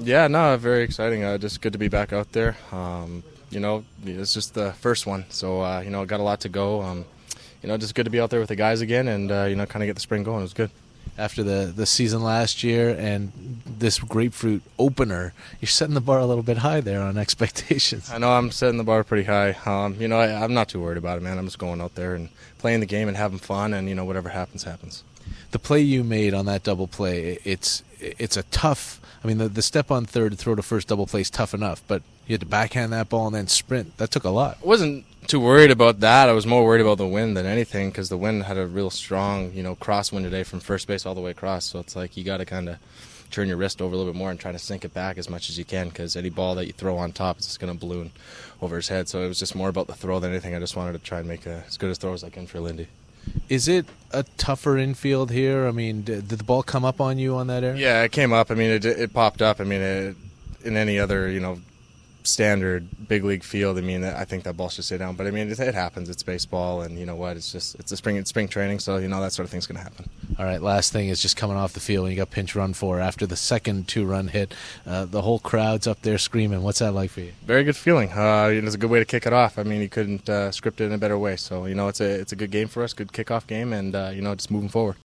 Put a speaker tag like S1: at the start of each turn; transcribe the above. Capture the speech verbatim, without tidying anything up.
S1: Yeah, no, very exciting. Uh, just good to be back out there. Um, you know, it's just the first one, so uh, you know, got a lot to go. Um, you know, just good to be out there with the guys again, and uh, you know, kind of get the spring going. It was good.
S2: After the, the season last year and this grapefruit opener, you're setting the bar a little bit high there on expectations.
S1: I know I'm setting the bar pretty high. Um, you know, I, I'm not too worried about it, man. I'm just going out there and playing the game and having fun, and you know, whatever happens, happens.
S2: The play you made on that double play, it's it's a tough. I mean, the, the step on third to throw to first double play is tough enough, but you had to backhand that ball and then sprint. That took a lot.
S1: I wasn't too worried about that. I was more worried about the wind than anything, because the wind had a real strong, you know, crosswind today from first base all the way across. So it's like you got to kind of turn your wrist over a little bit more and try to sink it back as much as you can, because any ball that you throw on top is just going to balloon over his head. So it was just more about the throw than anything. I just wanted to try and make a, as good a throw as I can for Lindy.
S2: Is it a tougher infield here? I mean, did, did the ball come up on you on that area?
S1: Yeah, it came up. I mean, it it popped up. I mean, it, in any other, you know, standard big league field, I mean, I think that ball should stay down. But I mean, it, it happens. It's baseball, and you know what? It's just it's a spring it's spring training, so you know that sort of thing's going to happen.
S2: All right. Last thing is just coming off the field when you got pinch run for after the second two run hit. Uh, the whole crowd's up there screaming. What's that like for you?
S1: Very good feeling. Uh, you know, it's a good way to kick it off. I mean, you couldn't uh, script it in a better way. So you know, it's a it's a good game for us. Good kickoff game, and uh, you know, just moving forward.